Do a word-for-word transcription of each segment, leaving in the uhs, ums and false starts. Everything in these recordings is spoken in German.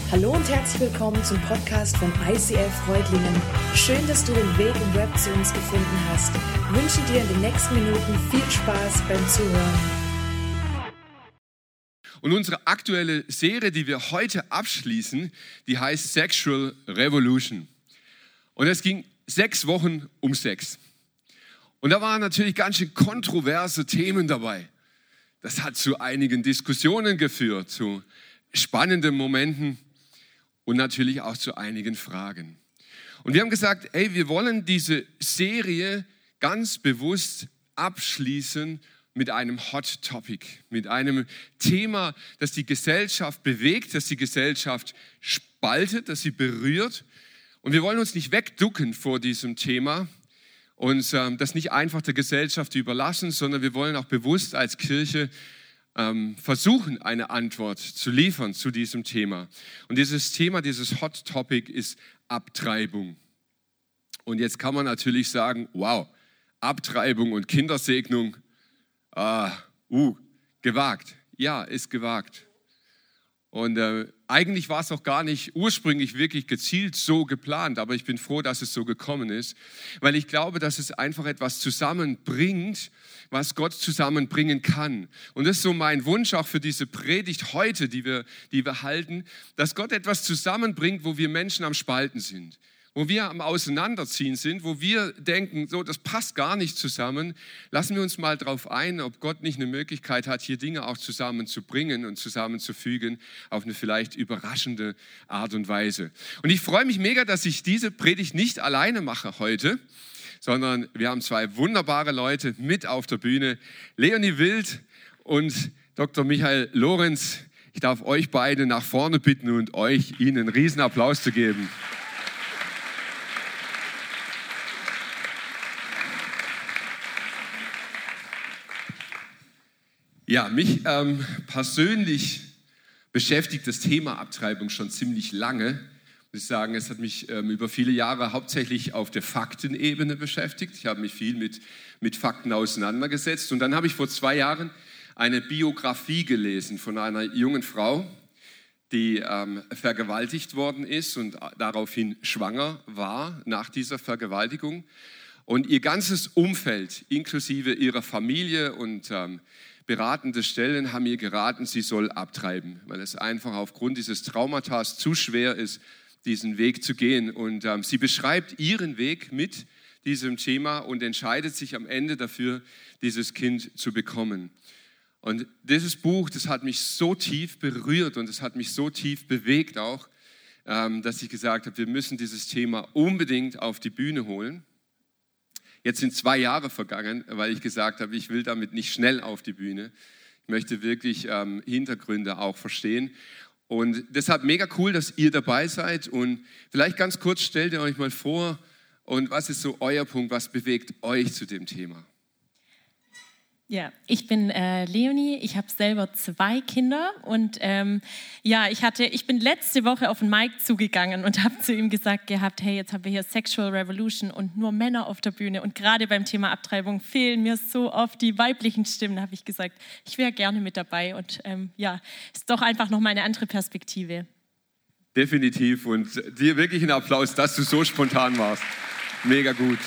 Hallo und herzlich willkommen zum Podcast von I C F Reutlingen. Schön, dass du den Weg im Web zu uns gefunden hast. Ich wünsche dir in den nächsten Minuten viel Spaß beim Zuhören. Und unsere aktuelle Serie, die wir heute abschließen, die heißt Sexual Revolution. Und es ging sechs Wochen um Sex. Und da waren natürlich ganz schön kontroverse Themen dabei. Das hat zu einigen Diskussionen geführt, zu spannenden Momenten und natürlich auch zu einigen Fragen. Und wir haben gesagt, ey, wir wollen diese Serie ganz bewusst abschließen mit einem Hot Topic, mit einem Thema, das die Gesellschaft bewegt, das die Gesellschaft spaltet, das sie berührt. Und wir wollen uns nicht wegducken vor diesem Thema und ähm, das nicht einfach der Gesellschaft überlassen, sondern wir wollen auch bewusst als Kirche ähm, versuchen, eine Antwort zu liefern zu diesem Thema. Und dieses Thema, dieses Hot Topic ist Abtreibung. Und jetzt kann man natürlich sagen, wow, Abtreibung und Kindersegnung, ah, uh, gewagt. Ja, ist gewagt. Und äh, eigentlich war es auch gar nicht ursprünglich wirklich gezielt so geplant, aber ich bin froh, dass es so gekommen ist, weil ich glaube, dass es einfach etwas zusammenbringt, was Gott zusammenbringen kann. Und das ist so mein Wunsch auch für diese Predigt heute, die wir, die wir halten, dass Gott etwas zusammenbringt, wo wir Menschen am Spalten sind, wo wir am Auseinanderziehen sind, wo wir denken, so, das passt gar nicht zusammen. Lassen wir uns mal darauf ein, ob Gott nicht eine Möglichkeit hat, hier Dinge auch zusammenzubringen und zusammenzufügen auf eine vielleicht überraschende Art und Weise. Und ich freue mich mega, dass ich diese Predigt nicht alleine mache heute, sondern wir haben zwei wunderbare Leute mit auf der Bühne, Leonie Wild und Doktor Michael Lorenz. Ich darf euch beide nach vorne bitten und euch ihnen einen riesen Applaus zu geben. Ja, mich ähm, persönlich beschäftigt das Thema Abtreibung schon ziemlich lange. Muss ich sagen, es hat mich ähm, über viele Jahre hauptsächlich auf der Faktenebene beschäftigt. Ich habe mich viel mit, mit Fakten auseinandergesetzt. Und dann habe ich vor zwei Jahren eine Biografie gelesen von einer jungen Frau, die ähm, vergewaltigt worden ist und daraufhin schwanger war nach dieser Vergewaltigung. Und ihr ganzes Umfeld, inklusive ihrer Familie und ähm, beratende Stellen haben ihr geraten, sie soll abtreiben, weil es einfach aufgrund dieses Traumatas zu schwer ist, diesen Weg zu gehen. Und ähm, sie beschreibt ihren Weg mit diesem Thema und entscheidet sich am Ende dafür, dieses Kind zu bekommen. Und dieses Buch, das hat mich so tief berührt und es hat mich so tief bewegt auch, ähm, dass ich gesagt habe, wir müssen dieses Thema unbedingt auf die Bühne holen. Jetzt sind zwei Jahre vergangen, weil ich gesagt habe, ich will damit nicht schnell auf die Bühne. Ich möchte wirklich ähm, Hintergründe auch verstehen. Und deshalb mega cool, dass ihr dabei seid. Und vielleicht ganz kurz stellt ihr euch mal vor, und was ist so euer Punkt, was bewegt euch zu dem Thema? Ja, ich bin äh, Leonie, ich habe selber zwei Kinder und ähm, ja, ich hatte, ich bin letzte Woche auf den Mike zugegangen und habe zu ihm gesagt gehabt, hey, jetzt haben wir hier Sexual Revolution und nur Männer auf der Bühne und gerade beim Thema Abtreibung fehlen mir so oft die weiblichen Stimmen, da habe ich gesagt, ich wäre gerne mit dabei und ähm, ja, ist doch einfach noch mal eine andere Perspektive. Definitiv und dir wirklich einen Applaus, dass du so spontan warst. Mega gut.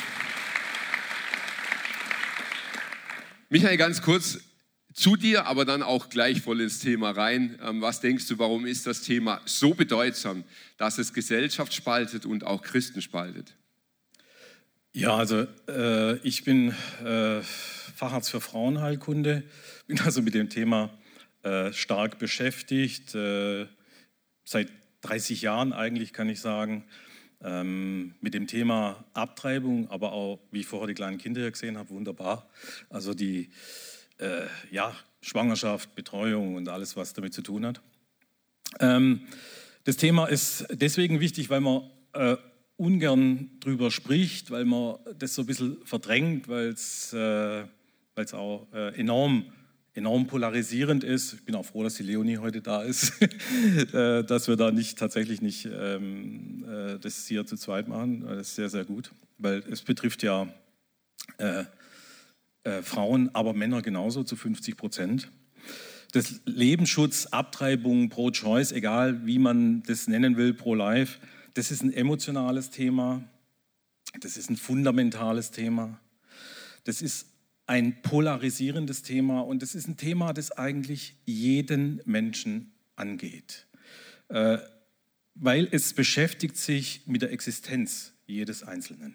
Michael, ganz kurz zu dir, aber dann auch gleich voll ins Thema rein. Was denkst du, warum ist das Thema so bedeutsam, dass es Gesellschaft spaltet und auch Christen spaltet? Ja, also äh, ich bin äh, Facharzt für Frauenheilkunde, bin also mit dem Thema äh, stark beschäftigt, äh, seit dreißig Jahren eigentlich kann ich sagen. Ähm, mit dem Thema Abtreibung, aber auch, wie ich vorher die kleinen Kinder hier gesehen habe, wunderbar. Also die äh, ja, Schwangerschaft, Betreuung und alles, was damit zu tun hat. Ähm, das Thema ist deswegen wichtig, weil man äh, ungern drüber spricht, weil man das so ein bisschen verdrängt, weil es äh, auch äh, enorm enorm polarisierend ist. Ich bin auch froh, dass die Leonie heute da ist, dass wir da nicht tatsächlich nicht ähm, das hier zu zweit machen. Das ist sehr, sehr gut, weil es betrifft ja äh, äh, Frauen, aber Männer genauso zu fünfzig Prozent. das Lebensschutz, Abtreibung, Pro-Choice, egal wie man das nennen will, Pro-Life, das ist ein emotionales Thema, das ist ein fundamentales Thema, das ist ein polarisierendes Thema und das ist ein Thema, das eigentlich jeden Menschen angeht, äh, weil es beschäftigt sich mit der Existenz jedes Einzelnen.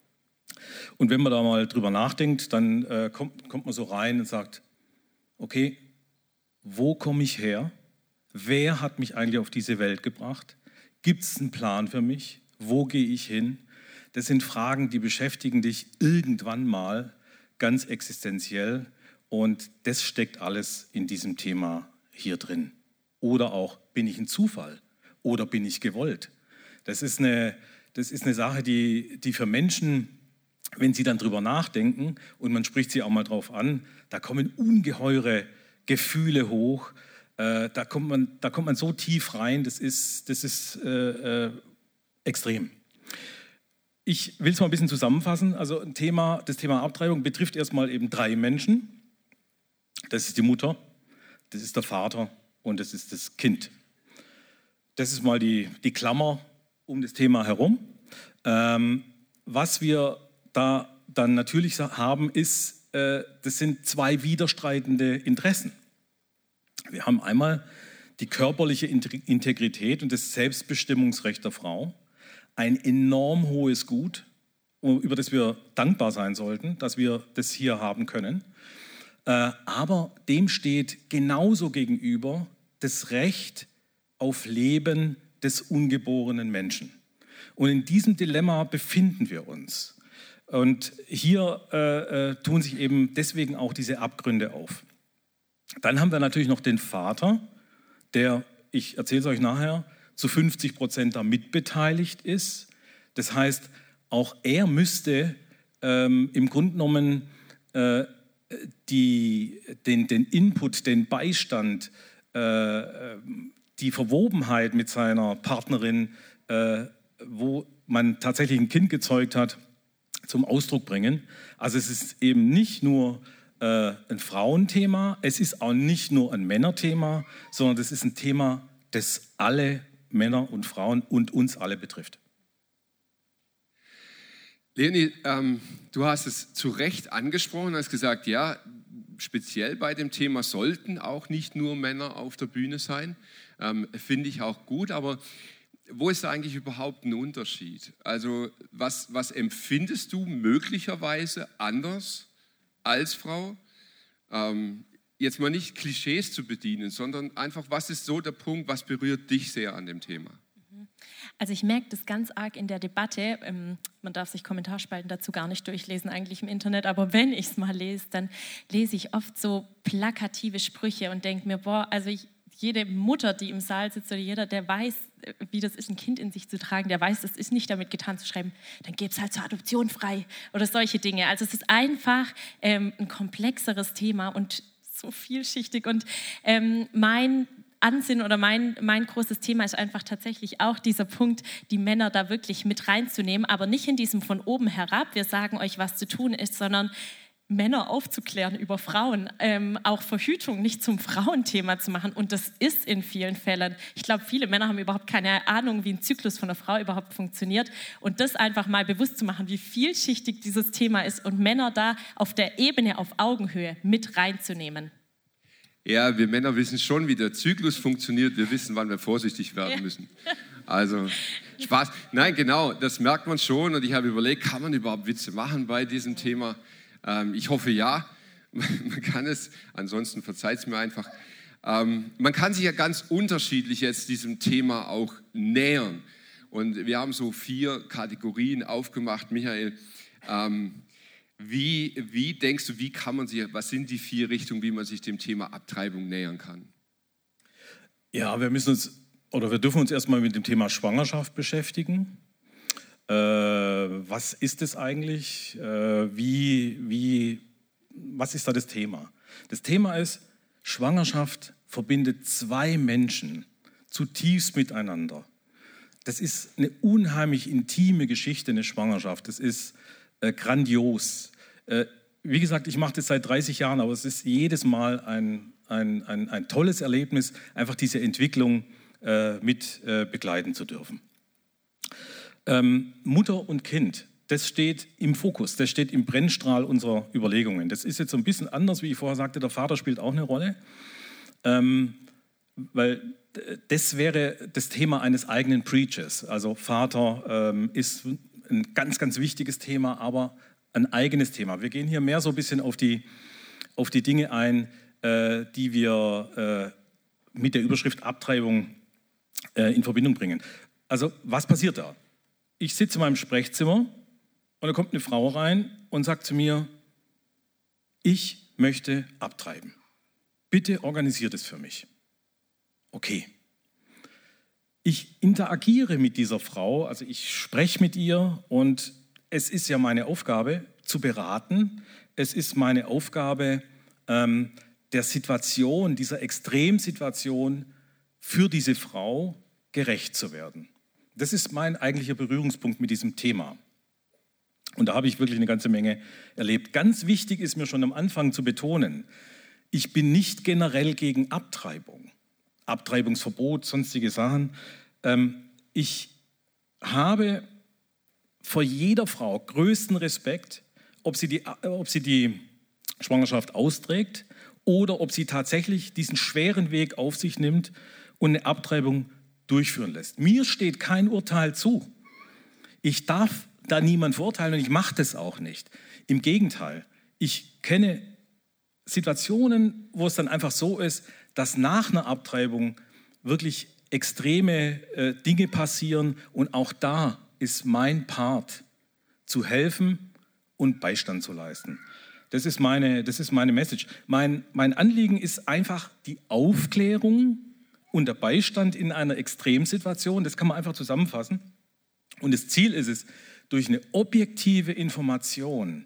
Und wenn man da mal drüber nachdenkt, dann äh, kommt, kommt man so rein und sagt, okay, wo komme ich her? Wer hat mich eigentlich auf diese Welt gebracht? Gibt es einen Plan für mich? Wo gehe ich hin? Das sind Fragen, die beschäftigen dich irgendwann mal ganz existenziell und das steckt alles in diesem Thema hier drin. Oder auch, bin ich ein Zufall oder bin ich gewollt? Das ist eine, das ist eine Sache, die, die für Menschen, wenn sie dann drüber nachdenken und man spricht sie auch mal drauf an, da kommen ungeheure Gefühle hoch, äh, da, kommt man, da kommt man so tief rein, das ist, das ist äh, äh, extrem. Ich will es mal ein bisschen zusammenfassen. Also ein Thema, das Thema Abtreibung betrifft erstmal eben drei Menschen. Das ist die Mutter, das ist der Vater und das ist das Kind. Das ist mal die, die Klammer um das Thema herum. Ähm, was wir da dann natürlich haben, ist, äh, das sind zwei widerstreitende Interessen. Wir haben einmal die körperliche Integrität und das Selbstbestimmungsrecht der Frau. Ein enorm hohes Gut, über das wir dankbar sein sollten, dass wir das hier haben können. Äh, aber dem steht genauso gegenüber das Recht auf Leben des ungeborenen Menschen. Und in diesem Dilemma befinden wir uns. Und hier äh, äh, tun sich eben deswegen auch diese Abgründe auf. Dann haben wir natürlich noch den Vater, der, ich erzähle es euch nachher, zu fünfzig Prozent da mitbeteiligt ist. Das heißt, auch er müsste ähm, im Grunde genommen äh, die, den, den Input, den Beistand, äh, die Verwobenheit mit seiner Partnerin, äh, wo man tatsächlich ein Kind gezeugt hat, zum Ausdruck bringen. Also es ist eben nicht nur äh, ein Frauenthema, es ist auch nicht nur ein Männerthema, sondern das ist ein Thema, das alle Männer und Frauen und uns alle betrifft. Leonie, ähm, du hast es zu Recht angesprochen, hast gesagt, ja, speziell bei dem Thema sollten auch nicht nur Männer auf der Bühne sein. Ähm, finde ich auch gut, aber wo ist da eigentlich überhaupt ein Unterschied? Also was, was empfindest du möglicherweise anders als Frau? Ähm, jetzt mal nicht Klischees zu bedienen, sondern einfach, was ist so der Punkt, was berührt dich sehr an dem Thema? Also ich merke das ganz arg in der Debatte. Ähm, man darf sich Kommentarspalten dazu gar nicht durchlesen eigentlich im Internet, aber wenn ich es mal lese, dann lese ich oft so plakative Sprüche und denke mir, boah, also ich, jede Mutter, die im Saal sitzt oder jeder, der weiß, wie das ist, ein Kind in sich zu tragen, der weiß, das ist nicht damit getan zu schreiben, dann gib es halt zur Adoption frei oder solche Dinge. Also es ist einfach ähm, ein komplexeres Thema und so vielschichtig und ähm, mein Ansinnen oder mein, mein großes Thema ist einfach tatsächlich auch dieser Punkt, die Männer da wirklich mit reinzunehmen, aber nicht in diesem von oben herab, wir sagen euch, was zu tun ist, sondern Männer aufzuklären über Frauen, ähm, auch Verhütung nicht zum Frauenthema zu machen und das ist in vielen Fällen. Ich glaube, viele Männer haben überhaupt keine Ahnung, wie ein Zyklus von einer Frau überhaupt funktioniert und das einfach mal bewusst zu machen, wie vielschichtig dieses Thema ist und Männer da auf der Ebene, auf Augenhöhe mit reinzunehmen. Ja, wir Männer wissen schon, wie der Zyklus funktioniert. Wir wissen, wann wir vorsichtig werden ja. müssen. Also Spaß. Nein, genau, das merkt man schon. Und ich habe überlegt, kann man überhaupt Witze machen bei diesem Thema? Ähm, ich hoffe, ja. Man kann es. Ansonsten verzeiht es mir einfach. Ähm, man kann sich ja ganz unterschiedlich jetzt diesem Thema auch nähern. Und wir haben so vier Kategorien aufgemacht, Michael. Ähm, Wie, wie denkst du, wie kann man sich, was sind die vier Richtungen, wie man sich dem Thema Abtreibung nähern kann? Ja, wir müssen uns, oder wir dürfen uns erstmal mit dem Thema Schwangerschaft beschäftigen. Äh, was ist es eigentlich? Äh, wie, wie, was ist da das Thema? Das Thema ist, Schwangerschaft verbindet zwei Menschen zutiefst miteinander. Das ist eine unheimlich intime Geschichte, eine Schwangerschaft. Das ist Äh, grandios. Äh, wie gesagt, ich mache das seit dreißig Jahren, aber es ist jedes Mal ein, ein, ein, ein tolles Erlebnis, einfach diese Entwicklung äh, mit äh, begleiten zu dürfen. Ähm, Mutter und Kind, das steht im Fokus, das steht im Brennstrahl unserer Überlegungen. Das ist jetzt so ein bisschen anders, wie ich vorher sagte, der Vater spielt auch eine Rolle, ähm, weil das wäre das Thema eines eigenen Preachers. Also Vater ähm, ist ein ganz, ganz wichtiges Thema, aber ein eigenes Thema. Wir gehen hier mehr so ein bisschen auf die, auf die Dinge ein, äh, die wir äh, mit der Überschrift Abtreibung äh, in Verbindung bringen. Also was passiert da? Ich sitze in meinem Sprechzimmer und da kommt eine Frau rein und sagt zu mir, ich möchte abtreiben. Bitte organisiert es für mich. Okay. Ich interagiere mit dieser Frau, also ich spreche mit ihr und es ist ja meine Aufgabe zu beraten. Es ist meine Aufgabe, ähm, der Situation, dieser Extremsituation für diese Frau gerecht zu werden. Das ist mein eigentlicher Berührungspunkt mit diesem Thema. Und da habe ich wirklich eine ganze Menge erlebt. Ganz wichtig ist mir schon am Anfang zu betonen, ich bin nicht generell gegen Abtreibung. Abtreibungsverbot, sonstige Sachen. Ähm, ich habe vor jeder Frau größten Respekt, ob sie, die, ob sie die Schwangerschaft austrägt oder ob sie tatsächlich diesen schweren Weg auf sich nimmt und eine Abtreibung durchführen lässt. Mir steht kein Urteil zu. Ich darf da niemand verurteilen und ich mache das auch nicht. Im Gegenteil, ich kenne Situationen, wo es dann einfach so ist, dass nach einer Abtreibung wirklich extreme äh, Dinge passieren und auch da ist mein Part, zu helfen und Beistand zu leisten. Das ist meine, das ist meine Message. Mein, mein Anliegen ist einfach die Aufklärung und der Beistand in einer Extremsituation. Das kann man einfach zusammenfassen. Und das Ziel ist es, durch eine objektive Information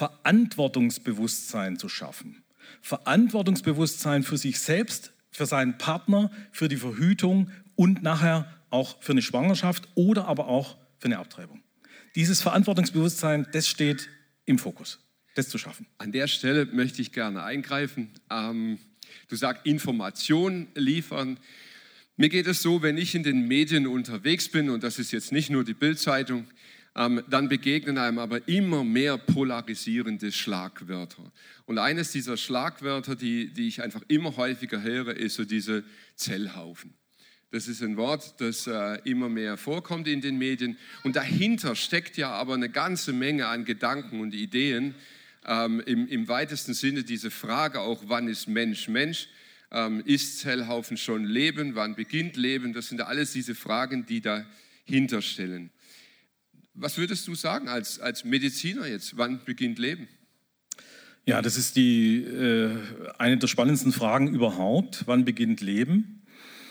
Verantwortungsbewusstsein zu schaffen. Verantwortungsbewusstsein für sich selbst, für seinen Partner, für die Verhütung und nachher auch für eine Schwangerschaft oder aber auch für eine Abtreibung. Dieses Verantwortungsbewusstsein, das steht im Fokus, das zu schaffen. An der Stelle möchte ich gerne eingreifen. Ähm, du sagst Information liefern. Mir geht es so, wenn ich in den Medien unterwegs bin, und das ist jetzt nicht nur die Bild-Zeitung, ähm, dann begegnen einem aber immer mehr polarisierende Schlagwörter. Und eines dieser Schlagwörter, die, die ich einfach immer häufiger höre, ist so diese Zellhaufen. Das ist ein Wort, das äh, immer mehr vorkommt in den Medien. Und dahinter steckt ja aber eine ganze Menge an Gedanken und Ideen. Ähm, im, im weitesten Sinne diese Frage auch, wann ist Mensch Mensch? Ähm, ist Zellhaufen schon Leben? Wann beginnt Leben? Das sind alles diese Fragen, die dahinter stellen. Was würdest du sagen als, als Mediziner jetzt? Wann beginnt Leben? Ja, das ist die, äh, eine der spannendsten Fragen überhaupt. Wann beginnt Leben?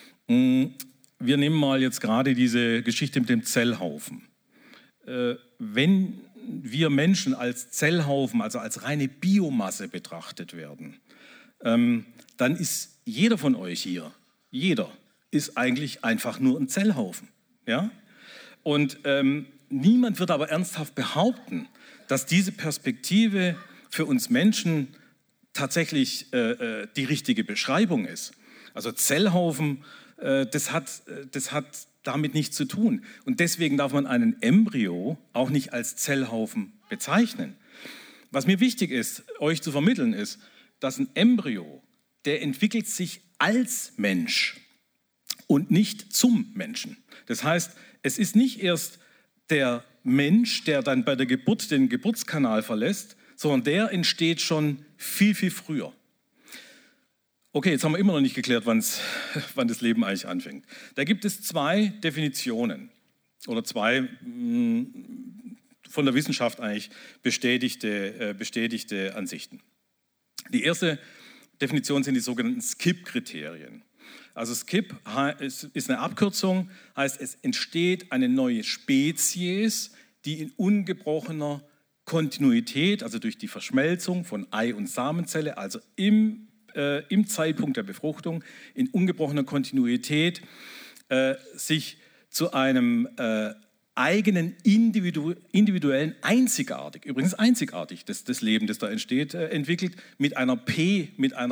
Wir nehmen mal jetzt gerade diese Geschichte mit dem Zellhaufen. Äh, wenn wir Menschen als Zellhaufen, also als reine Biomasse betrachtet werden, ähm, dann ist jeder von euch hier, jeder, ist eigentlich einfach nur ein Zellhaufen. Ja? Und ähm, niemand wird aber ernsthaft behaupten, dass diese Perspektive für uns Menschen tatsächlich äh, die richtige Beschreibung ist. Also Zellhaufen, äh, das hat, das hat damit nichts zu tun. Und deswegen darf man einen Embryo auch nicht als Zellhaufen bezeichnen. Was mir wichtig ist, euch zu vermitteln, ist, dass ein Embryo, der entwickelt sich als Mensch und nicht zum Menschen. Das heißt, es ist nicht erst der Mensch, der dann bei der Geburt den Geburtskanal verlässt, sondern der entsteht schon viel, viel früher. Okay, jetzt haben wir immer noch nicht geklärt, wann's, wann das Leben eigentlich anfängt. Da gibt es zwei Definitionen oder zwei mh, von der Wissenschaft eigentlich bestätigte, äh, bestätigte Ansichten. Die erste Definition sind die sogenannten Skip-Kriterien. Also Skip ist eine Abkürzung, heißt es entsteht eine neue Spezies, die in ungebrochener Kontinuität, also durch die Verschmelzung von Ei- und Samenzelle, also im, äh, im Zeitpunkt der Befruchtung, in ungebrochener Kontinuität äh, sich zu einem äh, eigenen, individu individuellen, einzigartig, übrigens einzigartig, das, das Leben, das da entsteht, äh, entwickelt, mit einer P, mit einer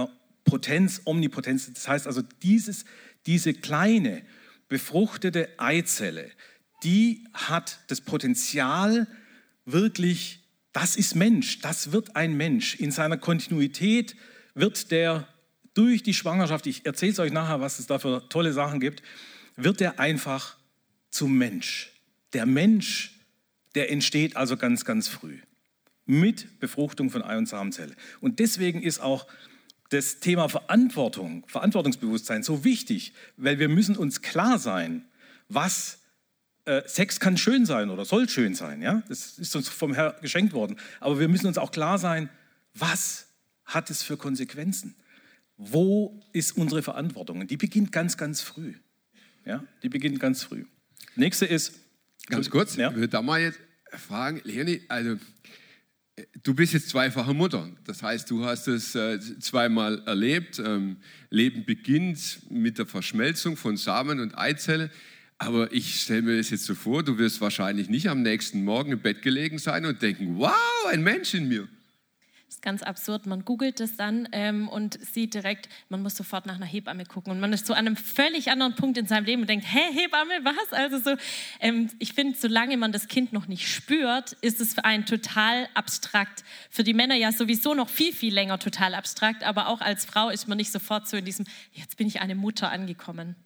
Potenz, Omnipotenz. Das heißt also, dieses, diese kleine, befruchtete Eizelle, die hat das Potenzial, wirklich, das ist Mensch, das wird ein Mensch. In seiner Kontinuität wird der durch die Schwangerschaft, ich erzähle es euch nachher, was es da für tolle Sachen gibt, wird er einfach zum Mensch. Der Mensch, der entsteht also ganz, ganz früh mit Befruchtung von Ei- und Samenzelle. Und deswegen ist auch das Thema Verantwortung, Verantwortungsbewusstsein so wichtig, weil wir müssen uns klar sein, was äh, Sex kann schön sein oder soll schön sein. Ja? Das ist uns vom Herrn geschenkt worden. Aber wir müssen uns auch klar sein, was hat es für Konsequenzen? Wo ist unsere Verantwortung? Und die beginnt ganz, ganz früh. Ja? Die beginnt ganz früh. Nächste ist... Ganz kurz, ja? ich würde da mal jetzt fragen, Leonie, also du bist jetzt zweifache Mutter. Das heißt, du hast es äh, zweimal erlebt. Ähm, Leben beginnt mit der Verschmelzung von Samen und Eizelle. Aber ich stelle mir das jetzt so vor, du wirst wahrscheinlich nicht am nächsten Morgen im Bett gelegen sein und denken, wow, ein Mensch in mir. Das ist ganz absurd. Man googelt das dann ähm, und sieht direkt, man muss sofort nach einer Hebamme gucken. Und man ist so an einem völlig anderen Punkt in seinem Leben und denkt, hä, Hebamme, was? Also so, ähm, ich finde, solange man das Kind noch nicht spürt, ist es für einen total abstrakt. Für die Männer ja sowieso noch viel, viel länger total abstrakt. Aber auch als Frau ist man nicht sofort so in diesem, jetzt bin ich eine Mutter angekommen.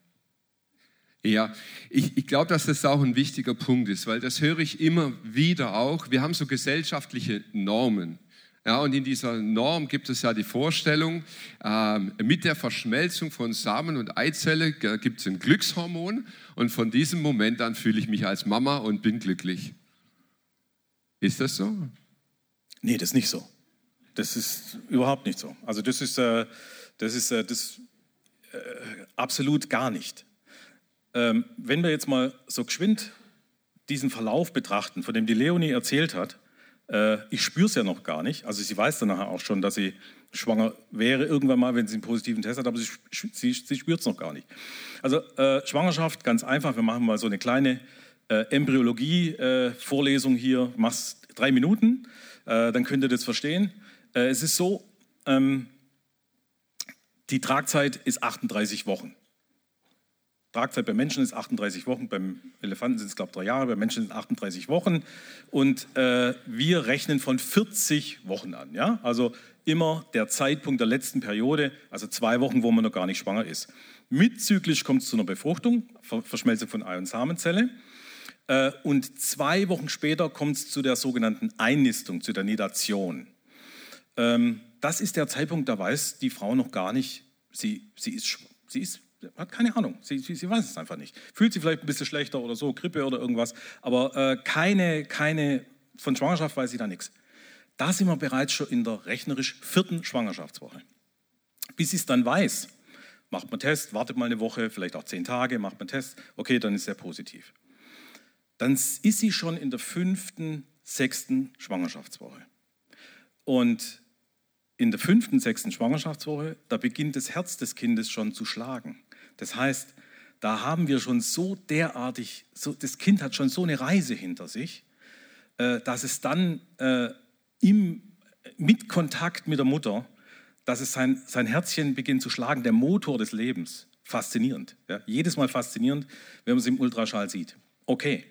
Ja, ich, ich glaube, dass das auch ein wichtiger Punkt ist, weil das höre ich immer wieder auch. Wir haben so gesellschaftliche Normen. Ja, und in dieser Norm gibt es ja die Vorstellung, äh, mit der Verschmelzung von Samen und Eizelle gibt es ein Glückshormon und von diesem Moment an fühle ich mich als Mama und bin glücklich. Ist das so? Nee, das ist nicht so. Das ist überhaupt nicht so. Also das ist, äh, das ist äh, das, äh, absolut gar nicht. Ähm, wenn wir jetzt mal so geschwind diesen Verlauf betrachten, von dem die Leonie erzählt hat, ich spüre es ja noch gar nicht. Also sie weiß dann nachher auch schon, dass sie schwanger wäre irgendwann mal, wenn sie einen positiven Test hat, aber sie, sie, sie spürt es noch gar nicht. Also äh, Schwangerschaft, ganz einfach. Wir machen mal so eine kleine äh, Embryologie-Vorlesung äh, hier. Machst drei Minuten, äh, dann könnt ihr das verstehen. Äh, es ist so, ähm, die Tragzeit ist achtunddreißig Wochen. Tragzeit beim Menschen ist achtunddreißig Wochen, beim Elefanten sind es, glaube ich, drei Jahre, beim Menschen sind es achtunddreißig Wochen. Und äh, wir rechnen von vierzig Wochen an. Ja? Also immer der Zeitpunkt der letzten Periode, also zwei Wochen, wo man noch gar nicht schwanger ist. Mitzyklisch kommt es zu einer Befruchtung, Verschmelzung von Ei- und Samenzelle. Äh, und zwei Wochen später kommt es zu der sogenannten Einnistung, zu der Nidation. Ähm, das ist der Zeitpunkt, da weiß die Frau noch gar nicht, sie, sie ist, sie ist hat keine Ahnung, sie, sie, sie weiß es einfach nicht. Fühlt sie vielleicht ein bisschen schlechter oder so, Grippe oder irgendwas, aber äh, keine, keine, von Schwangerschaft weiß sie da nichts. Da sind wir bereits schon in der rechnerisch vierten Schwangerschaftswoche. Bis sie es dann weiß, macht man Test, wartet mal eine Woche, vielleicht auch zehn Tage, macht man Test, okay, dann ist er positiv. Dann ist sie schon in der fünften, sechsten Schwangerschaftswoche. Und in der fünften, sechsten Schwangerschaftswoche, da beginnt das Herz des Kindes schon zu schlagen. Das heißt, da haben wir schon so derartig, so, das Kind hat schon so eine Reise hinter sich, äh, dass es dann äh, im, mit Kontakt mit der Mutter, dass es sein, sein Herzchen beginnt zu schlagen, der Motor des Lebens. Faszinierend. Ja? Jedes Mal faszinierend, wenn man es im Ultraschall sieht. Okay.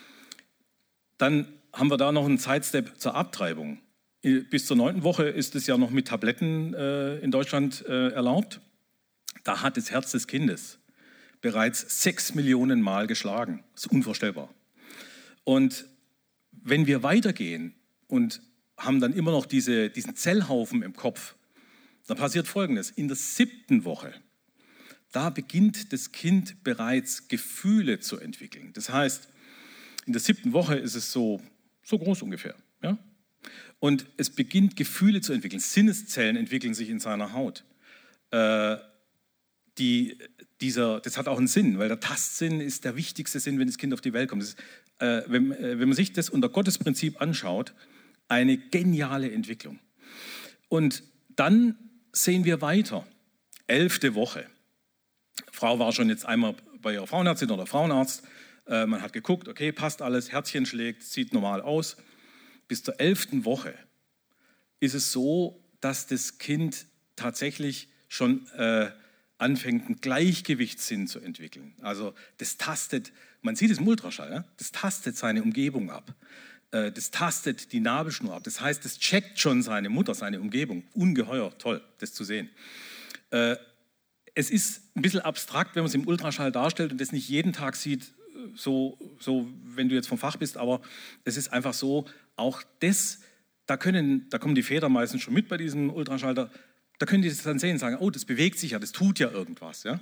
Dann haben wir da noch einen Sidestep zur Abtreibung. Bis zur neunten Woche ist es ja noch mit Tabletten äh, in Deutschland äh, erlaubt. Da hat das Herz des Kindes bereits sechs Millionen Mal geschlagen. Das ist unvorstellbar. Und wenn wir weitergehen und haben dann immer noch diese, diesen Zellhaufen im Kopf, dann passiert Folgendes. In der siebten Woche, da beginnt das Kind bereits Gefühle zu entwickeln. Das heißt, in der siebten Woche ist es so, so groß ungefähr, ja? Und es beginnt Gefühle zu entwickeln. Sinneszellen entwickeln sich in seiner Haut. Äh, die, dieser, das hat auch einen Sinn, weil der Tastsinn ist der wichtigste Sinn, wenn das Kind auf die Welt kommt. Das ist, äh, wenn, äh, wenn man sich das unter Gottes Prinzip anschaut, eine geniale Entwicklung. Und dann sehen wir weiter. Elfte Woche. Frau war schon jetzt einmal bei ihrer Frauenärztin oder Frauenarzt. Äh, man hat geguckt, okay, passt alles, Herzchen schlägt, sieht normal aus. Bis zur elften Woche ist es so, dass das Kind tatsächlich schon äh, anfängt, einen Gleichgewichtssinn zu entwickeln. Also das tastet, man sieht es im Ultraschall, ja? Das tastet seine Umgebung ab. Äh, das tastet die Nabelschnur ab. Das heißt, das checkt schon seine Mutter, seine Umgebung. Ungeheuer toll, das zu sehen. Äh, es ist ein bisschen abstrakt, wenn man es im Ultraschall darstellt und das nicht jeden Tag sieht, so, so wenn du jetzt vom Fach bist, aber es ist einfach so, auch das, da, können, da kommen die Väter meistens schon mit bei diesem Ultraschall, da können die das dann sehen und sagen, oh, das bewegt sich ja, das tut ja irgendwas. Ja?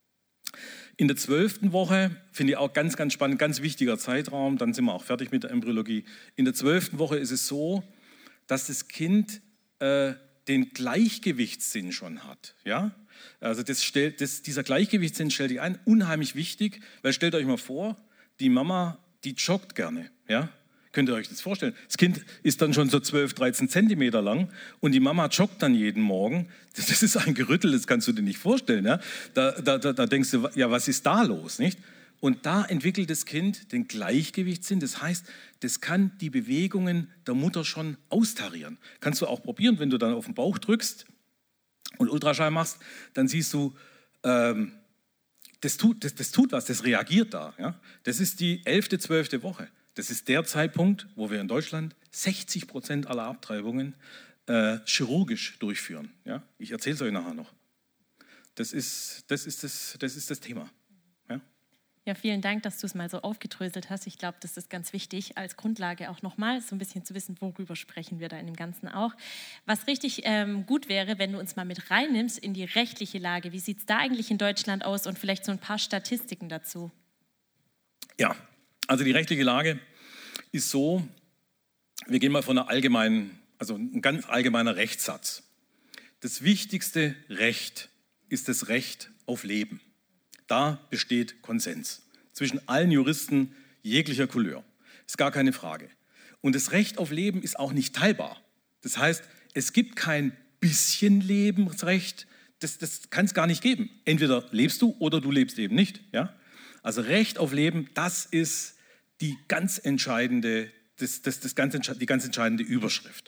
In der zwölften Woche, finde ich auch ganz, ganz spannend, ganz wichtiger Zeitraum, dann sind wir auch fertig mit der Embryologie. In der zwölften Woche ist es so, dass das Kind äh, den Gleichgewichtssinn schon hat. Ja? Also das stellt, das, dieser Gleichgewichtssinn stellt sich ein, unheimlich wichtig, weil stellt euch mal vor, die Mama, die joggt gerne. Ja? Könnt ihr euch das vorstellen? Das Kind ist dann schon so zwölf, dreizehn Zentimeter lang und die Mama joggt dann jeden Morgen. Das, das ist ein Gerüttel, das kannst du dir nicht vorstellen. Ja? Da, da, da, da denkst du, ja, was ist da los? Nicht? Und da entwickelt das Kind den Gleichgewichtssinn. Das heißt, das kann die Bewegungen der Mutter schon austarieren. Kannst du auch probieren, wenn du dann auf den Bauch drückst und Ultraschall machst, dann siehst du, ähm, das, tut, das, das tut was, das reagiert da. Ja? Das ist die elfte, zwölfte Woche. Das ist der Zeitpunkt, wo wir in Deutschland sechzig Prozent aller Abtreibungen äh, chirurgisch durchführen. Ja? Ich erzähle es euch nachher noch. Das ist das, ist das, das, ist das Thema. Ja? Ja, vielen Dank, dass du es mal so aufgedröselt hast. Ich glaube, das ist ganz wichtig, als Grundlage auch nochmal so ein bisschen zu wissen, worüber sprechen wir da in dem Ganzen auch. Was richtig ähm, gut wäre, wenn du uns mal mit reinnimmst in die rechtliche Lage. Wie sieht es da eigentlich in Deutschland aus und vielleicht so ein paar Statistiken dazu? Ja, also die rechtliche Lage ist so, wir gehen mal von einer allgemeinen, also ein ganz allgemeiner Rechtssatz. Das wichtigste Recht ist das Recht auf Leben. Da besteht Konsens zwischen allen Juristen jeglicher Couleur. Ist gar keine Frage. Und das Recht auf Leben ist auch nicht teilbar. Das heißt, es gibt kein bisschen Lebensrecht, das, das kann es gar nicht geben. Entweder lebst du oder du lebst eben nicht. Ja? Also Recht auf Leben, das ist die ganz entscheidende, das, das, das ganz, die ganz entscheidende Überschrift.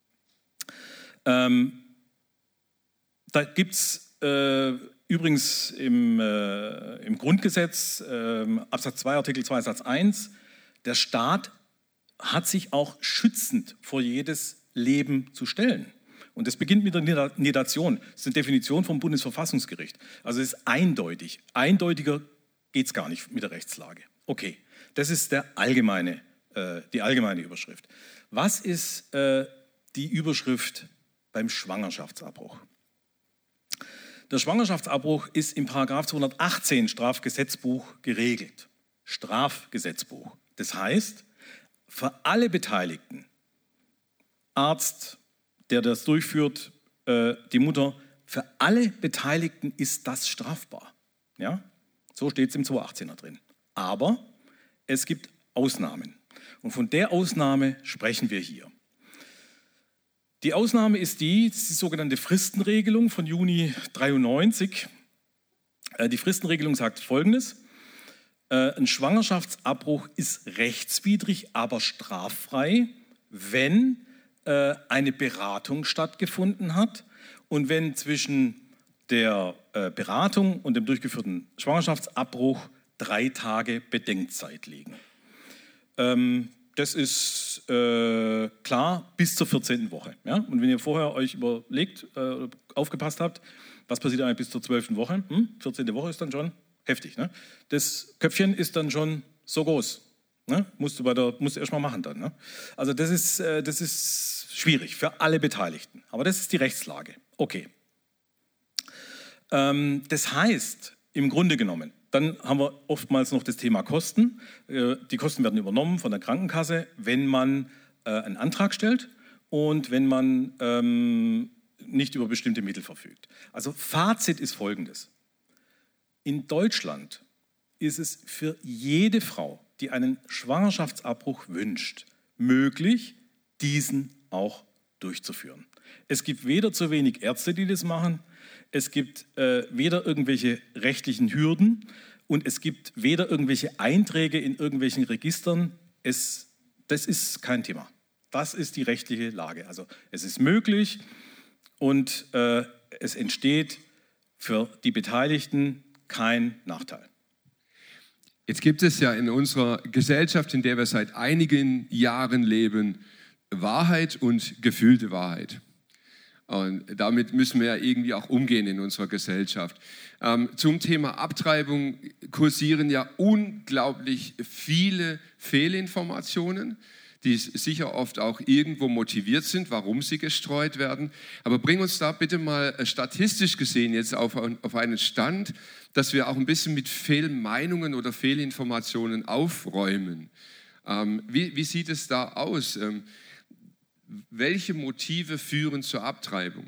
Ähm, da gibt es äh, übrigens im, äh, im Grundgesetz, äh, Absatz zwei, Artikel zwei, Satz eins, der Staat hat sich auch schützend vor jedes Leben zu stellen. Und das beginnt mit der Nedation. Das ist eine Definition vom Bundesverfassungsgericht. Also es ist eindeutig. Eindeutiger geht es gar nicht mit der Rechtslage. Okay. Das ist der allgemeine, äh, die allgemeine Überschrift. Was ist äh, die Überschrift beim Schwangerschaftsabbruch? Der Schwangerschaftsabbruch ist im Paragraph zweihundertachtzehn Strafgesetzbuch geregelt. Strafgesetzbuch. Das heißt, für alle Beteiligten, Arzt, der das durchführt, äh, die Mutter, für alle Beteiligten ist das strafbar. Ja? So steht es im zweihundertachtzehner drin. Aber es gibt Ausnahmen. Und von der Ausnahme sprechen wir hier. Die Ausnahme ist die, das ist die sogenannte Fristenregelung von Juni dreiundneunzig. Die Fristenregelung sagt Folgendes. Ein Schwangerschaftsabbruch ist rechtswidrig, aber straffrei, wenn eine Beratung stattgefunden hat und wenn zwischen der Beratung und dem durchgeführten Schwangerschaftsabbruch drei Tage Bedenkzeit liegen. Ähm, das ist äh, klar bis zur vierzehnten Woche. Ja? Und wenn ihr vorher euch überlegt, äh, aufgepasst habt, was passiert eigentlich bis zur zwölften Woche? Hm? vierzehnte Woche ist dann schon heftig. Ne? Das Köpfchen ist dann schon so groß. Ne? Musst du bei der, musst du erst mal machen dann. Ne? Also das ist, äh, das ist schwierig für alle Beteiligten. Aber das ist die Rechtslage. Okay. Ähm, das heißt, im Grunde genommen, dann haben wir oftmals noch das Thema Kosten. Die Kosten werden übernommen von der Krankenkasse, wenn man einen Antrag stellt und wenn man ähm, nicht über bestimmte Mittel verfügt. Also Fazit ist folgendes. In Deutschland ist es für jede Frau, die einen Schwangerschaftsabbruch wünscht, möglich, diesen auch durchzuführen. Es gibt weder zu wenig Ärzte, die das machen, es gibt äh, weder irgendwelche rechtlichen Hürden und es gibt weder irgendwelche Einträge in irgendwelchen Registern. Es, das ist kein Thema. Das ist die rechtliche Lage. Also es ist möglich und äh, es entsteht für die Beteiligten kein Nachteil. Jetzt gibt es ja in unserer Gesellschaft, in der wir seit einigen Jahren leben, Wahrheit und gefühlte Wahrheit. Und damit müssen wir ja irgendwie auch umgehen in unserer Gesellschaft. Ähm, zum Thema Abtreibung kursieren ja unglaublich viele Fehlinformationen, die sicher oft auch irgendwo motiviert sind, warum sie gestreut werden. Aber bring uns da bitte mal statistisch gesehen jetzt auf, auf einen Stand, dass wir auch ein bisschen mit Fehlmeinungen oder Fehlinformationen aufräumen. Ähm, wie, wie sieht es da aus? Ähm, welche Motive führen zur Abtreibung?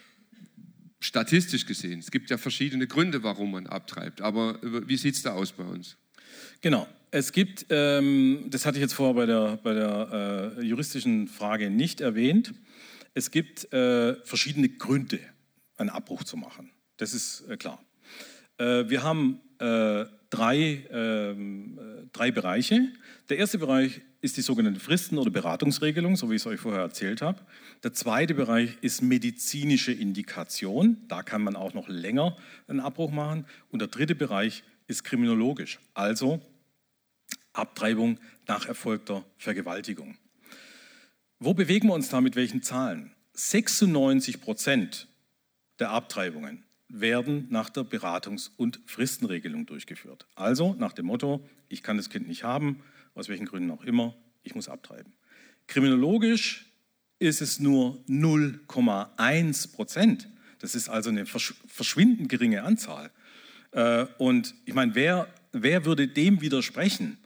Statistisch gesehen. Es gibt ja verschiedene Gründe, warum man abtreibt. Aber wie sieht es da aus bei uns? Genau. Es gibt, ähm, das hatte ich jetzt vorher bei der, bei der äh, juristischen Frage nicht erwähnt, es gibt äh, verschiedene Gründe, einen Abbruch zu machen. Das ist äh, klar. Äh, wir haben äh, drei, äh, drei Bereiche. Der erste Bereich ist die sogenannte Fristen- oder Beratungsregelung, so wie ich es euch vorher erzählt habe. Der zweite Bereich ist medizinische Indikation. Da kann man auch noch länger einen Abbruch machen. Und der dritte Bereich ist kriminologisch, also Abtreibung nach erfolgter Vergewaltigung. Wo bewegen wir uns da mit welchen Zahlen? sechsundneunzig Prozent der Abtreibungen werden nach der Beratungs- und Fristenregelung durchgeführt. Also nach dem Motto, ich kann das Kind nicht haben, aus welchen Gründen auch immer, ich muss abtreiben. Kriminologisch ist es nur null Komma eins Prozent. Das ist also eine verschwindend geringe Anzahl. Und ich meine, wer, wer würde dem widersprechen,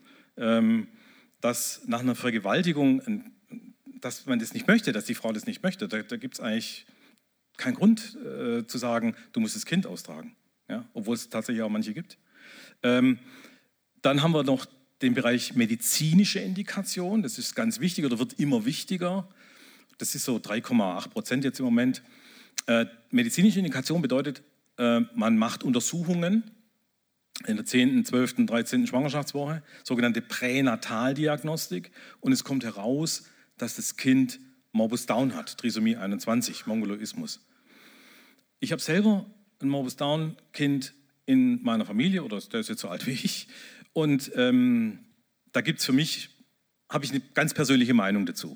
dass nach einer Vergewaltigung, dass man das nicht möchte, dass die Frau das nicht möchte? Da, da gibt es eigentlich keinen Grund äh, zu sagen, du musst das Kind austragen, ja? Obwohl es tatsächlich auch manche gibt. Ähm, dann haben wir noch den Bereich medizinische Indikation, das ist ganz wichtig oder wird immer wichtiger. Das ist so drei Komma acht Prozent jetzt im Moment. Äh, medizinische Indikation bedeutet, äh, man macht Untersuchungen in der zehnten, zwölften, dreizehnten Schwangerschaftswoche, sogenannte Pränataldiagnostik, und es kommt heraus, dass das Kind Morbus Down hat, Trisomie einundzwanzig, Mongoloismus. Ich habe selber ein Morbus Down-Kind in meiner Familie, oder der ist jetzt so alt wie ich, und ähm, da gibt es für mich, habe ich eine ganz persönliche Meinung dazu.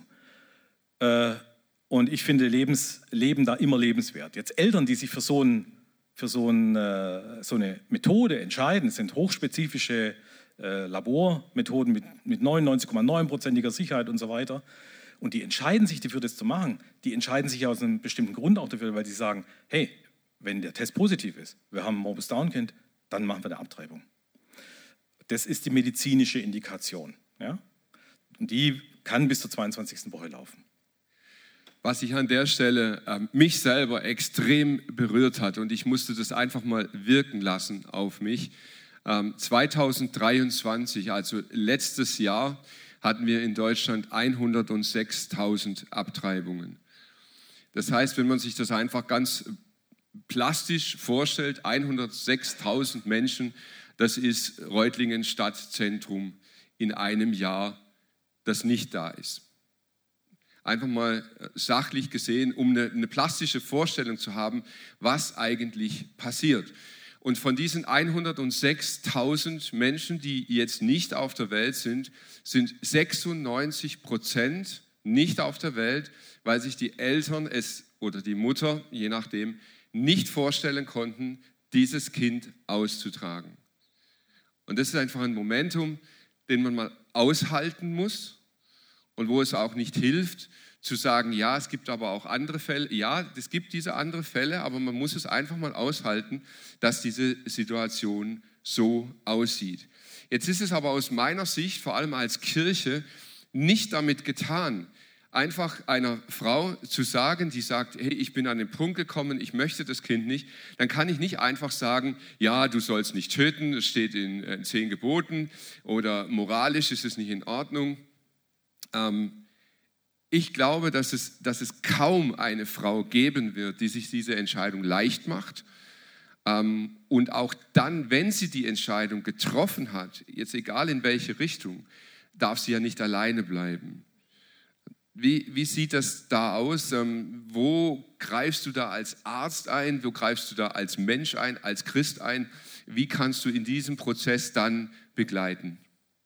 Äh, und ich finde Lebens, Leben da immer lebenswert. Jetzt Eltern, die sich für so, ein, für so, ein, äh, so eine Methode entscheiden, sind hochspezifische äh, Labormethoden mit, mit neunundneunzig Komma neun prozentiger Sicherheit und so weiter. Und die entscheiden sich dafür, das zu machen. Die entscheiden sich aus einem bestimmten Grund auch dafür, weil sie sagen, hey, wenn der Test positiv ist, wir haben ein Morbus Down-Kind, dann machen wir eine Abtreibung. Das ist die medizinische Indikation. Ja? Und die kann bis zur zweiundzwanzigsten Woche laufen. Was ich an der Stelle äh, mich selber extrem berührt hat, und ich musste das einfach mal wirken lassen auf mich, ähm, zweitausenddreiundzwanzig, also letztes Jahr, hatten wir in Deutschland hundertsechstausend Abtreibungen. Das heißt, wenn man sich das einfach ganz plastisch vorstellt, hundertsechstausend Menschen, das ist Reutlingen Stadtzentrum in einem Jahr, das nicht da ist. Einfach mal sachlich gesehen, um eine, eine plastische Vorstellung zu haben, was eigentlich passiert. Und von diesen hundertsechstausend Menschen, die jetzt nicht auf der Welt sind, sind sechsundneunzig Prozent nicht auf der Welt, weil sich die Eltern es oder die Mutter, je nachdem, nicht vorstellen konnten, dieses Kind auszutragen. Und das ist einfach ein Momentum, den man mal aushalten muss und wo es auch nicht hilft, zu sagen, ja, es gibt aber auch andere Fälle. Ja, es gibt diese anderen Fälle, aber man muss es einfach mal aushalten, dass diese Situation so aussieht. Jetzt ist es aber aus meiner Sicht, vor allem als Kirche, nicht damit getan, einfach einer Frau zu sagen, die sagt, hey, ich bin an den Punkt gekommen, ich möchte das Kind nicht, dann kann ich nicht einfach sagen, ja, du sollst nicht töten, das steht in, in zehn Geboten, oder moralisch ist es nicht in Ordnung. Ähm, Ich glaube, dass es, dass es kaum eine Frau geben wird, die sich diese Entscheidung leicht macht. Ähm, und auch dann, wenn sie die Entscheidung getroffen hat, jetzt egal in welche Richtung, darf sie ja nicht alleine bleiben. Wie, wie sieht das da aus? Ähm, wo greifst du da als Arzt ein? Wo greifst du da als Mensch ein, als Christ ein? Wie kannst du in diesem Prozess dann begleiten?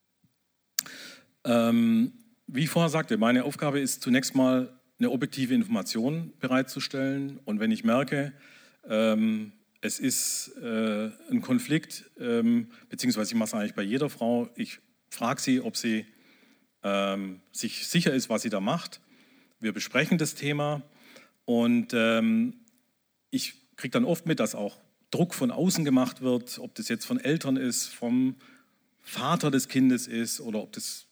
Ähm, wie ich vorher sagte, meine Aufgabe ist zunächst mal eine objektive Information bereitzustellen. Und wenn ich merke, ähm, es ist äh, ein Konflikt, ähm, beziehungsweise ich mache es eigentlich bei jeder Frau, ich frage sie, ob sie ähm, sich sicher ist, was sie da macht. Wir besprechen das Thema und ähm, ich kriege dann oft mit, dass auch Druck von außen gemacht wird, ob das jetzt von Eltern ist, vom Vater des Kindes ist oder ob das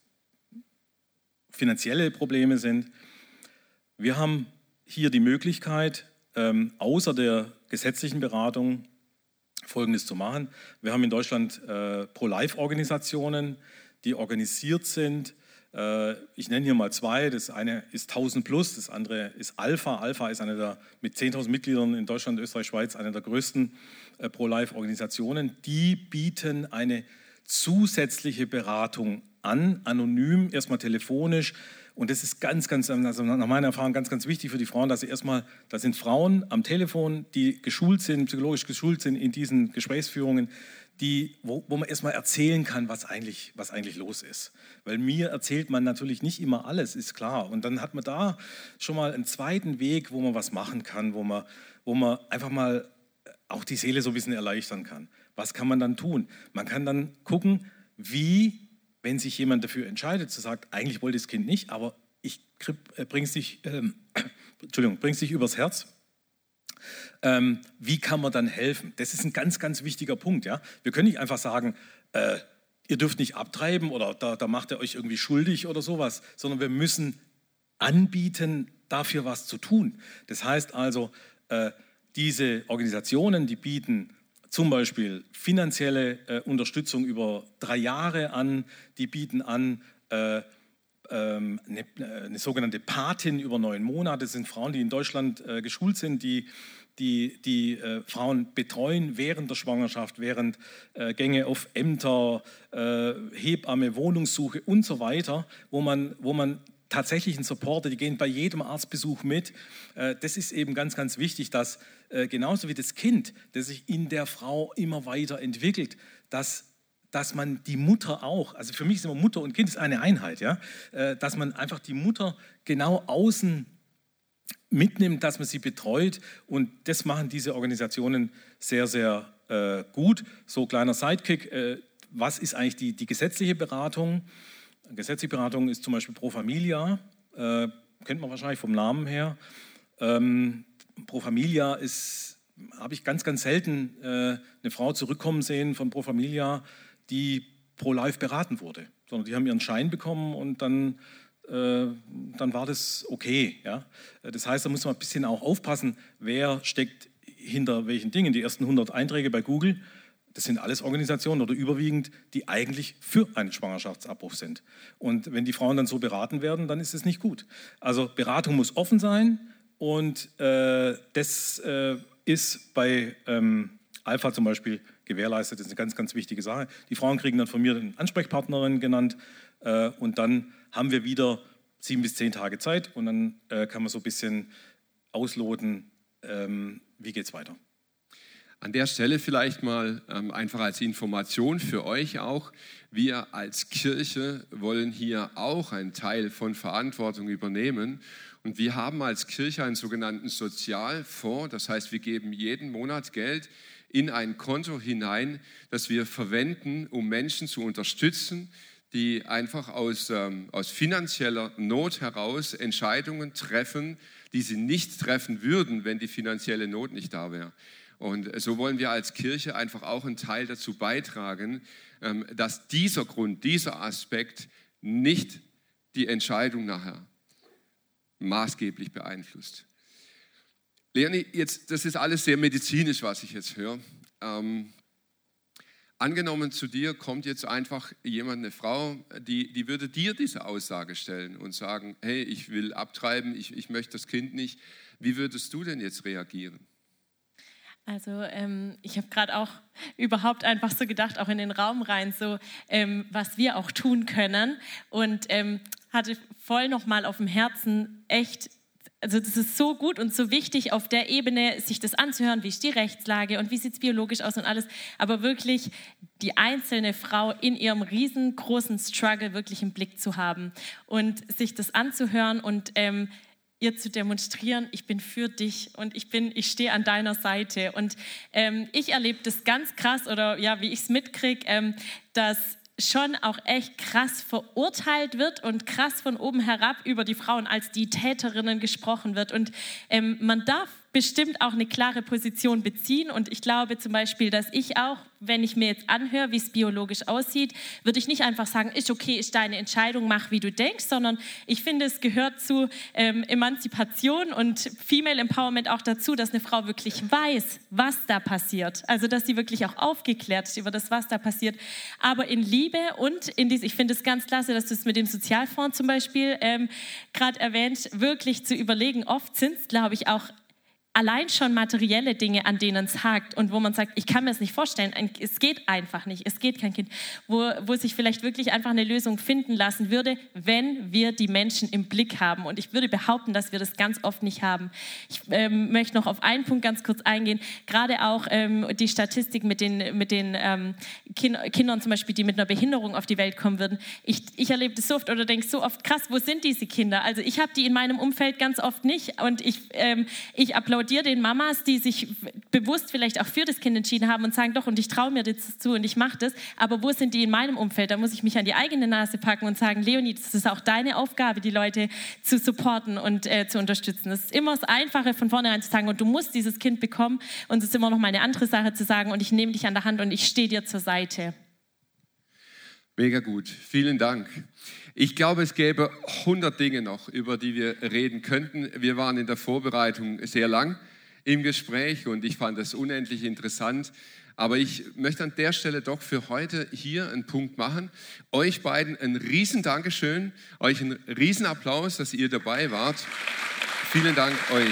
finanzielle Probleme sind. Wir haben hier die Möglichkeit, ähm, außer der gesetzlichen Beratung Folgendes zu machen. Wir haben in Deutschland äh, Pro-Life-Organisationen, die organisiert sind. Äh, ich nenne hier mal zwei. Das eine ist tausend plus, das andere ist Alpha. Alpha ist eine der mit zehntausend Mitgliedern in Deutschland, Österreich, Schweiz, eine der größten äh, Pro-Life-Organisationen. Die bieten eine zusätzliche Beratung an, anonym, erstmal telefonisch. Und das ist ganz, ganz, also nach meiner Erfahrung ganz, ganz wichtig für die Frauen, dass sie erstmal, da sind Frauen am Telefon, die geschult sind, psychologisch geschult sind in diesen Gesprächsführungen, die, wo, wo man erstmal erzählen kann, was eigentlich, was eigentlich los ist. Weil mir erzählt man natürlich nicht immer alles, ist klar. Und dann hat man da schon mal einen zweiten Weg, wo man was machen kann, wo man, wo man einfach mal auch die Seele so ein bisschen erleichtern kann. Was kann man dann tun? Man kann dann gucken, wie, wenn sich jemand dafür entscheidet, zu sagen, eigentlich wollte das Kind nicht, aber ich äh, bringe es nicht, ähm, Entschuldigung, bring's nicht übers Herz. Ähm, wie kann man dann helfen? Das ist ein ganz, ganz wichtiger Punkt. Ja? Wir können nicht einfach sagen, äh, ihr dürft nicht abtreiben oder da, da macht ihr euch irgendwie schuldig oder sowas, sondern wir müssen anbieten, dafür was zu tun. Das heißt also, äh, diese Organisationen, die bieten zum Beispiel finanzielle äh, Unterstützung über drei Jahre an, die bieten an äh, ähm, eine, eine sogenannte Patin über neun Monate. Das sind Frauen, die in Deutschland äh, geschult sind, die die, die äh, Frauen betreuen während der Schwangerschaft, während äh, Gänge auf Ämter, äh, Hebamme, Wohnungssuche und so weiter, wo man, wo man tatsächlich einen Supporter, die gehen bei jedem Arztbesuch mit. Äh, das ist eben ganz, ganz wichtig, dass äh, genauso wie das Kind, das sich in der Frau immer weiter entwickelt, dass dass man die Mutter auch, also für mich ist immer Mutter und Kind ist eine Einheit, ja, äh, dass man einfach die Mutter genau außen mitnimmt, dass man sie betreut und das machen diese Organisationen sehr, sehr äh, gut. So kleiner Sidekick, äh, was ist eigentlich die, die gesetzliche Beratung? Gesetzliche Beratung ist zum Beispiel Pro Familia, äh, kennt man wahrscheinlich vom Namen her. Ähm, Pro Familia ist, habe ich ganz, ganz selten äh, eine Frau zurückkommen sehen von Pro Familia, die pro-life beraten wurde, sondern die haben ihren Schein bekommen und dann, äh, dann war das okay. Ja? Das heißt, da muss man ein bisschen auch aufpassen, wer steckt hinter welchen Dingen. Die ersten hundert Einträge bei Google, das sind alles Organisationen oder überwiegend, die eigentlich für einen Schwangerschaftsabbruch sind. Und wenn die Frauen dann so beraten werden, dann ist es nicht gut. Also Beratung muss offen sein und äh, das äh, ist bei ähm, Alpha zum Beispiel gewährleistet. Das ist eine ganz, ganz wichtige Sache. Die Frauen kriegen dann von mir eine Ansprechpartnerin genannt äh, und dann haben wir wieder sieben bis zehn Tage Zeit und dann äh, kann man so ein bisschen ausloten, ähm, wie geht es weiter. An der Stelle vielleicht mal ähm, einfach als Information für euch auch. Wir als Kirche wollen hier auch einen Teil von Verantwortung übernehmen. Und wir haben als Kirche einen sogenannten Sozialfonds. Das heißt, wir geben jeden Monat Geld in ein Konto hinein, das wir verwenden, um Menschen zu unterstützen, die einfach aus, ähm, aus finanzieller Not heraus Entscheidungen treffen, die sie nicht treffen würden, wenn die finanzielle Not nicht da wäre. Und so wollen wir als Kirche einfach auch einen Teil dazu beitragen, dass dieser Grund, dieser Aspekt nicht die Entscheidung nachher maßgeblich beeinflusst. Leonie, jetzt, das ist alles sehr medizinisch, was ich jetzt höre. Ähm, angenommen, zu dir kommt jetzt einfach jemand, eine Frau, die, die würde dir diese Aussage stellen und sagen, hey, ich will abtreiben, ich, ich möchte das Kind nicht. Wie würdest du denn jetzt reagieren? Also ähm, ich habe gerade auch überhaupt einfach so gedacht, auch in den Raum rein, so ähm, was wir auch tun können. Und ähm, hatte voll nochmal auf dem Herzen, echt, also das ist so gut und so wichtig auf der Ebene, sich das anzuhören, wie ist die Rechtslage und wie sieht es biologisch aus und alles, aber wirklich die einzelne Frau in ihrem riesengroßen Struggle wirklich im Blick zu haben und sich das anzuhören und ähm, ihr zu demonstrieren, ich bin für dich und ich bin, ich stehe an deiner Seite. Und ähm, ich erlebe das ganz krass, oder ja, wie ich es mitkriege, ähm, dass schon auch echt krass verurteilt wird und krass von oben herab über die Frauen als die Täterinnen gesprochen wird. Und ähm, man darf bestimmt auch eine klare Position beziehen. Und ich glaube zum Beispiel, dass ich auch, wenn ich mir jetzt anhöre, wie es biologisch aussieht, würde ich nicht einfach sagen, ist okay, ist deine Entscheidung, mach wie du denkst, sondern ich finde, es gehört zu ähm, Emanzipation und Female Empowerment auch dazu, dass eine Frau wirklich weiß, was da passiert. Also, dass sie wirklich auch aufgeklärt ist über das, was da passiert. Aber in Liebe und in dies, ich finde es ganz klasse, dass du es mit dem Sozialfonds zum Beispiel ähm, gerade erwähnt, wirklich zu überlegen. Oft sind es, glaube ich, auch allein schon materielle Dinge, an denen es hakt und wo man sagt, ich kann mir es nicht vorstellen, es geht einfach nicht, es geht kein Kind, wo, wo sich vielleicht wirklich einfach eine Lösung finden lassen würde, wenn wir die Menschen im Blick haben. Und ich würde behaupten, dass wir das ganz oft nicht haben. Ich ähm, möchte noch auf einen Punkt ganz kurz eingehen, gerade auch ähm, die Statistik mit den, mit den ähm, kind, Kindern zum Beispiel, die mit einer Behinderung auf die Welt kommen würden. Ich, ich erlebe das so oft oder denke so oft, krass, wo sind diese Kinder? Also ich habe die in meinem Umfeld ganz oft nicht und ich, ähm, ich applaudiere dir den Mamas, die sich bewusst vielleicht auch für das Kind entschieden haben und sagen, doch, und ich traue mir das zu und ich mache das, aber wo sind die in meinem Umfeld? Da muss ich mich an die eigene Nase packen und sagen, Leonie, das ist auch deine Aufgabe, die Leute zu supporten und äh, zu unterstützen. Das ist immer das Einfache, von vornherein zu sagen, und du musst dieses Kind bekommen, und es ist immer noch mal eine andere Sache zu sagen, und ich nehme dich an der Hand und ich stehe dir zur Seite. Mega gut, vielen Dank. Ich glaube, es gäbe hundert Dinge noch, über die wir reden könnten. Wir waren in der Vorbereitung sehr lang im Gespräch und ich fand das unendlich interessant. Aber ich möchte an der Stelle doch für heute hier einen Punkt machen. Euch beiden ein riesen Dankeschön, euch einen riesen Applaus, dass ihr dabei wart. Vielen Dank euch.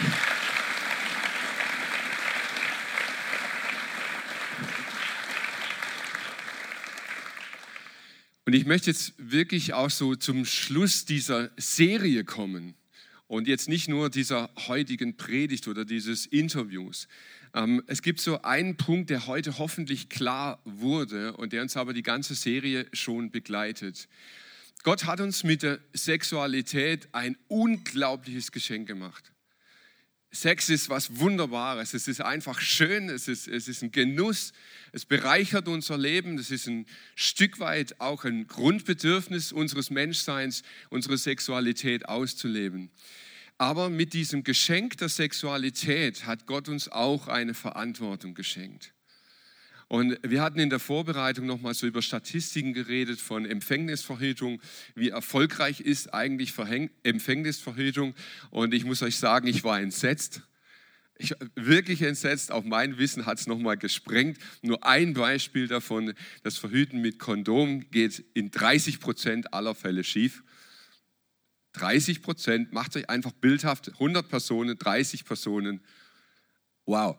Und ich möchte jetzt wirklich auch so zum Schluss dieser Serie kommen und jetzt nicht nur dieser heutigen Predigt oder dieses Interviews. Ähm, es gibt so einen Punkt, der heute hoffentlich klar wurde und der uns aber die ganze Serie schon begleitet. Gott hat uns mit der Sexualität ein unglaubliches Geschenk gemacht. Sex ist was Wunderbares, es ist einfach schön, es ist, es ist ein Genuss, es bereichert unser Leben, das ist ein Stück weit auch ein Grundbedürfnis unseres Menschseins, unsere Sexualität auszuleben. Aber mit diesem Geschenk der Sexualität hat Gott uns auch eine Verantwortung geschenkt. Und wir hatten in der Vorbereitung nochmal so über Statistiken geredet von Empfängnisverhütung, wie erfolgreich ist eigentlich Empfängnisverhütung. Und ich muss euch sagen, ich war entsetzt. Ich war wirklich entsetzt, auch mein Wissen hat es nochmal gesprengt. Nur ein Beispiel davon, das Verhüten mit Kondom geht in dreißig Prozent aller Fälle schief. dreißig Prozent, macht euch einfach bildhaft, hundert Personen, dreißig Personen, wow.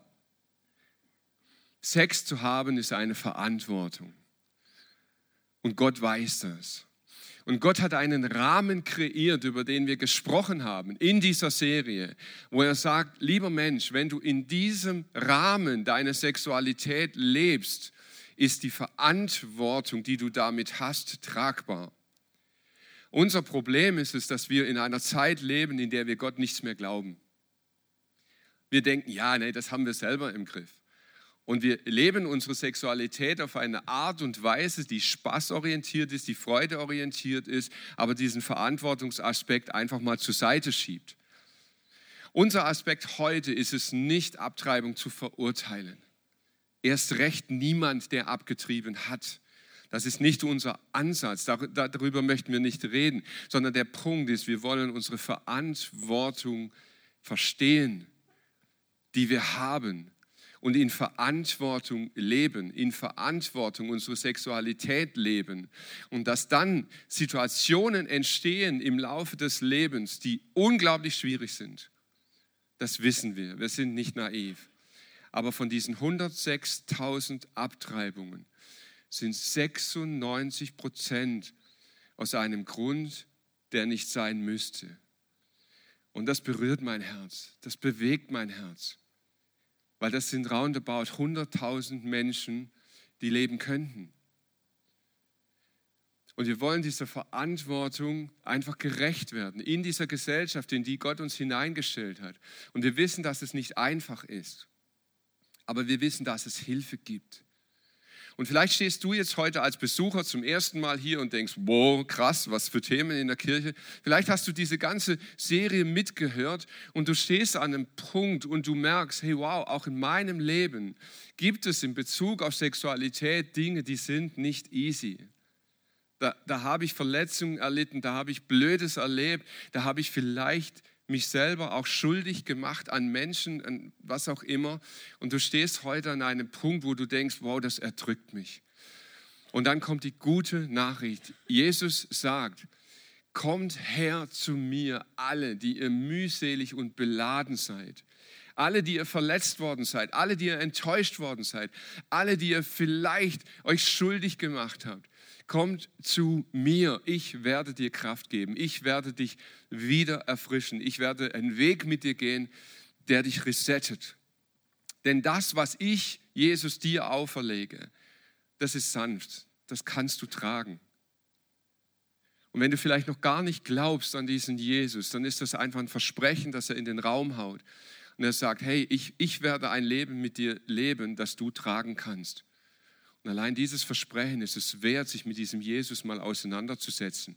Sex zu haben ist eine Verantwortung. Und Gott weiß das. Und Gott hat einen Rahmen kreiert, über den wir gesprochen haben in dieser Serie, wo er sagt, lieber Mensch, wenn du in diesem Rahmen deine Sexualität lebst, ist die Verantwortung, die du damit hast, tragbar. Unser Problem ist es, dass wir in einer Zeit leben, in der wir Gott nichts mehr glauben. Wir denken, ja, nee, das haben wir selber im Griff. Und wir leben unsere Sexualität auf eine Art und Weise, die spaßorientiert ist, die freudeorientiert ist, aber diesen Verantwortungsaspekt einfach mal zur Seite schiebt. Unser Aspekt heute ist es nicht, Abtreibung zu verurteilen. Erst recht niemand, der abgetrieben hat. Das ist nicht unser Ansatz, darüber möchten wir nicht reden, sondern der Punkt ist, wir wollen unsere Verantwortung verstehen, die wir haben. Und in Verantwortung leben, in Verantwortung unsere Sexualität leben. Und dass dann Situationen entstehen im Laufe des Lebens, die unglaublich schwierig sind, das wissen wir. Wir sind nicht naiv. Aber von diesen hundertsechstausend Abtreibungen sind sechsundneunzig Prozent aus einem Grund, der nicht sein müsste. Und das berührt mein Herz, das bewegt mein Herz, weil das sind roundabout hunderttausend Menschen, die leben könnten. Und wir wollen dieser Verantwortung einfach gerecht werden, in dieser Gesellschaft, in die Gott uns hineingestellt hat. Und wir wissen, dass es nicht einfach ist, aber wir wissen, dass es Hilfe gibt. Und vielleicht stehst du jetzt heute als Besucher zum ersten Mal hier und denkst, wow, krass, was für Themen in der Kirche. Vielleicht hast du diese ganze Serie mitgehört und du stehst an einem Punkt und du merkst, hey wow, auch in meinem Leben gibt es in Bezug auf Sexualität Dinge, die sind nicht easy. Da, da habe ich Verletzungen erlitten, da habe ich Blödes erlebt, da habe ich vielleicht mich selber auch schuldig gemacht an Menschen, an was auch immer. Und du stehst heute an einem Punkt, wo du denkst, wow, das erdrückt mich. Und dann kommt die gute Nachricht. Jesus sagt, kommt her zu mir, alle, die ihr mühselig und beladen seid. Alle, die ihr verletzt worden seid, alle, die ihr enttäuscht worden seid, alle, die ihr vielleicht euch schuldig gemacht habt. Kommt zu mir, ich werde dir Kraft geben, ich werde dich wieder erfrischen, ich werde einen Weg mit dir gehen, der dich resettet. Denn das, was ich, Jesus, dir auferlege, das ist sanft, das kannst du tragen. Und wenn du vielleicht noch gar nicht glaubst an diesen Jesus, dann ist das einfach ein Versprechen, das er in den Raum haut. Und er sagt, hey, ich, ich werde ein Leben mit dir leben, das du tragen kannst. Und allein dieses Versprechen ist es wert, sich mit diesem Jesus mal auseinanderzusetzen.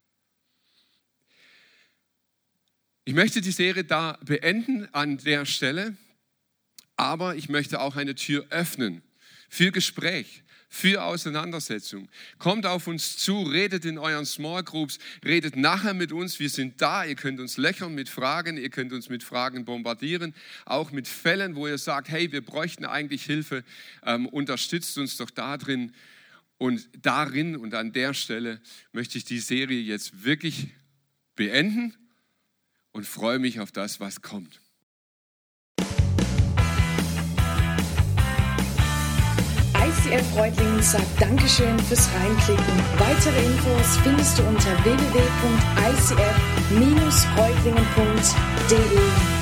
Ich möchte die Serie da beenden an der Stelle, aber ich möchte auch eine Tür öffnen für Gespräch, für Auseinandersetzung. Kommt auf uns zu, redet in euren Small Groups, redet nachher mit uns. Wir sind da, ihr könnt uns löchern mit Fragen, ihr könnt uns mit Fragen bombardieren, auch mit Fällen, wo ihr sagt, hey, wir bräuchten eigentlich Hilfe, ähm, unterstützt uns doch da drin. Und darin und an der Stelle möchte ich die Serie jetzt wirklich beenden und freue mich auf das, was kommt. I C F Reutlingen sagt Dankeschön fürs Reinklicken. Weitere Infos findest du unter w w w punkt i c f Bindestrich reutlingen punkt d e.